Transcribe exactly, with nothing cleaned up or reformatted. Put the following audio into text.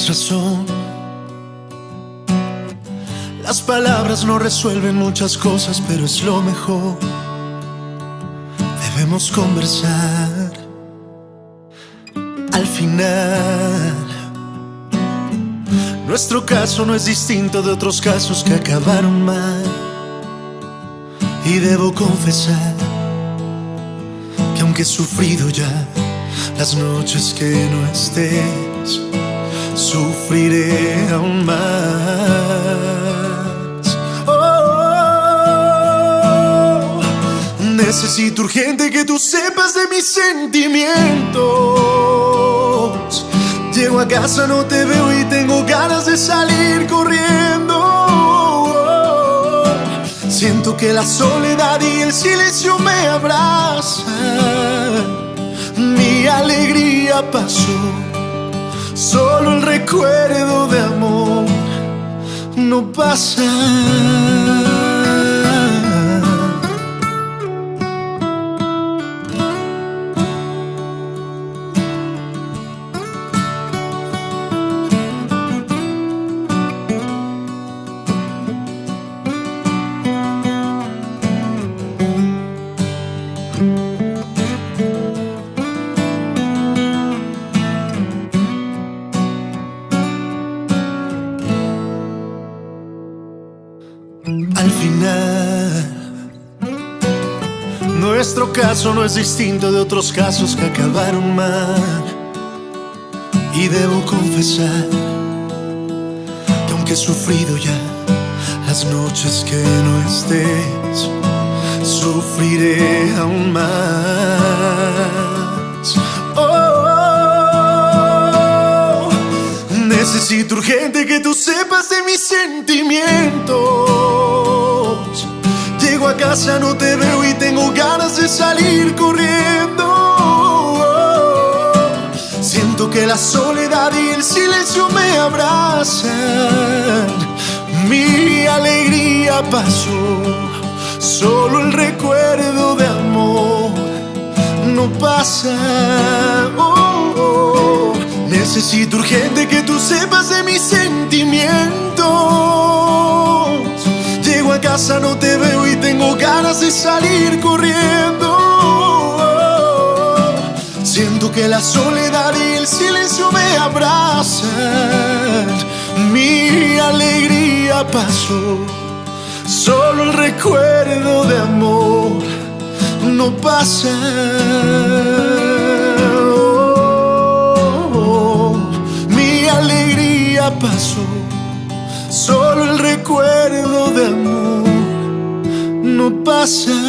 tienes razón. Las palabras no resuelven muchas cosas, pero es lo mejor. Debemos conversar. Al final, nuestro caso no es distinto de otros casos que acabaron mal. Y debo confesar que aunque he sufrido ya las noches que no estés, sufriré aún más. Oh, necesito urgente que tú sepas de mis sentimientos. Llego a casa, no te veo y tengo ganas de salir corriendo. Oh, siento que la soledad y el silencio me abrazan. Mi alegría pasó, solo el recuerdo de amor no pasa. Al final, nuestro caso no es distinto de otros casos que acabaron mal. Y debo confesar que aunque he sufrido ya las noches que no estés, sufriré aún más. Oh, necesito urgente que tú sepas de mis sentimientos. Llego a casa, no te veo y tengo ganas de salir corriendo. Oh, siento que la soledad y el silencio me abrazan. Mi alegría pasó, solo el recuerdo de amor no pasa. Oh, oh, necesito urgente que tú sepas de mis sentimientos. Llego a casa, no te veo y tengo ganas de salir corriendo. Oh, siento que la soledad y el silencio me abrazan. Mi alegría pasó, solo el recuerdo de amor no pasa. Oh, oh, mi alegría pasó, solo el recuerdo de amor no pasa.